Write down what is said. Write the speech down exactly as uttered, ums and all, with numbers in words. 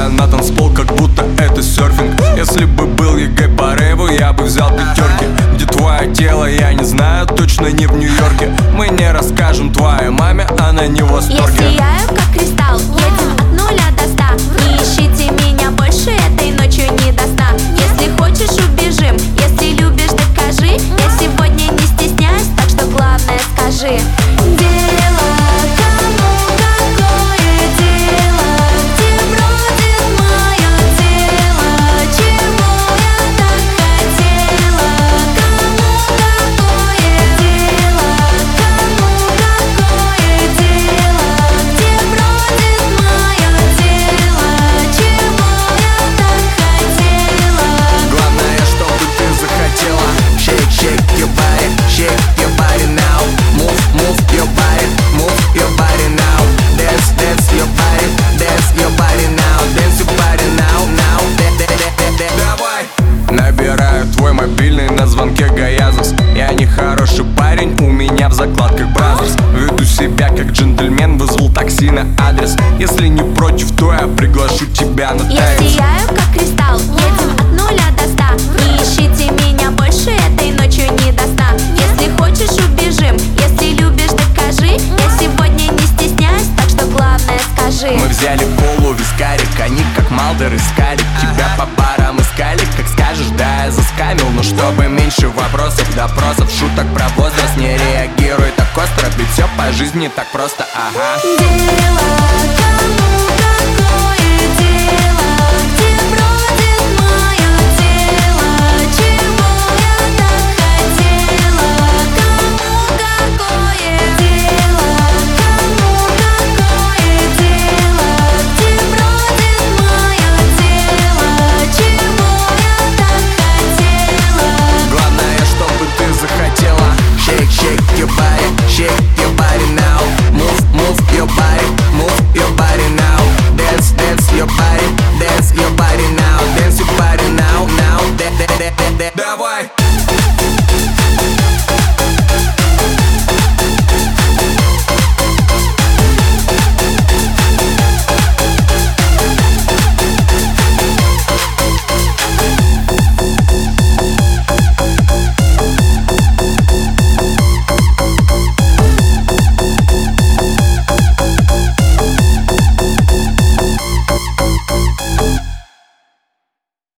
Танцуя на танцпол, как будто это серфинг. Если бы был ЕГЭ по рэпу, я бы взял пятерки. Где твое тело, я не знаю, точно не в Нью-Йорке. Мы не расскажем твоей маме, она не в восторге. Я сияю, как кристалл, едем от нуля до ста. Не ищите меня больше, этой ночью не до сна. Если хочешь, убежим, если любишь, докажи. Я сегодня не стесняюсь, так что главное скажи. Дело, кому какое дело, где бродит мое тело, чего я так хотела. Кому какое дело, кому какое дело, где бродит мое тело, чего я так хотела. Главное, чтобы ты захотела. Shake, shake your body, shake your body now. Move, move your body, move your body now. Dance, dance your body, dance your body now. Dance your body now, now. Давай! Набираю твой мобильный, на звонке Гаязовс. Я не хороший парень, у меня в закладках Бразерс. Веду себя как джентльмен, вызвал такси на адрес. Если не против, то я приглашу тебя на Я танец. сияю, как кристалл, едем от нуля до ста. Не ищите меня больше, этой ночью не до сна. Если хочешь, убежим, если любишь, докажи. Я сегодня не стесняюсь, так что главное скажи. Мы взяли полу вискарик, они как Малдер искали. Тебя по парам искали, как скажешь, да, я заскамил. Но чтобы меньше вопросов, допросов, шуток про возраст. Не реагируй так остро, ведь все по жизни так просто, ага. Дело, кому